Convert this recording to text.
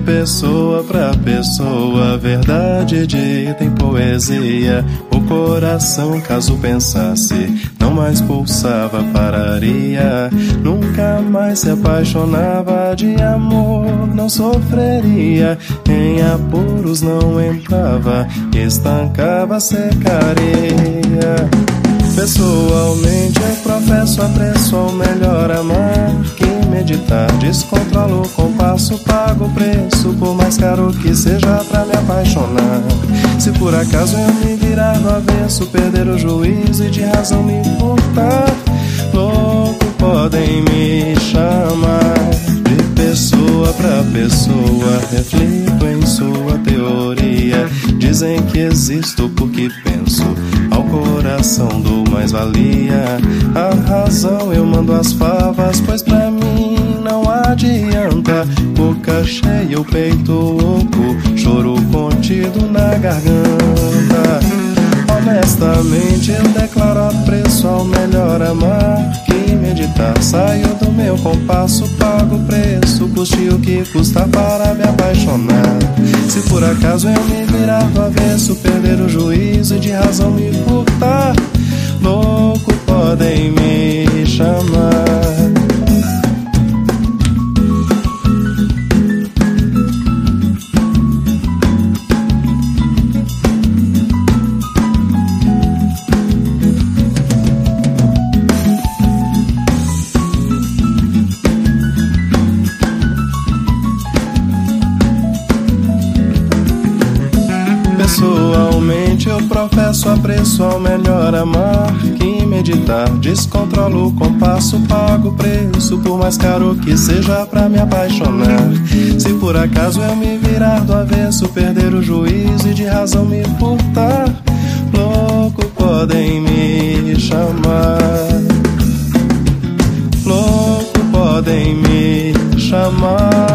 pessoa pra pessoa, verdade dita em poesia. O coração, caso pensasse, não mais pulsava, pararia. Nunca mais se apaixonava, de amor não sofreria. Em apuros não entrava, estancava, secaria. Pessoalmente eu professo apreço ao melhor amar. Que meditar, descontrolo o compasso, pago o preço, por mais caro que seja pra me apaixonar. Se por acaso eu me virar do avesso, perder o juízo e de razão me furtar, louco podem me chamar. De pessoa pra pessoa, reflito em sua teoria. Dizem que existo porque penso, ao coração dou mais valia. A razão eu mando as favas, pois pra mim não adianta. Boca cheia, o peito oco, choro contido na garganta. Honestamente eu declaro apreço ao melhor amar. Que meditar, saio do meu compasso, pago o preço, custe o que custa para me apaixonar. Se por acaso eu me virar do avesso, perder o juízo e de razão me furtar, louco podem me chamar. Pessoalmente eu professo apreço ao melhor amar. Que meditar, descontrolo o compasso, pago o preço, por mais caro que seja pra me apaixonar. Se por acaso eu me virar do avesso, perder o juízo e de razão me furtar, louco podem me chamar. Louco podem me chamar.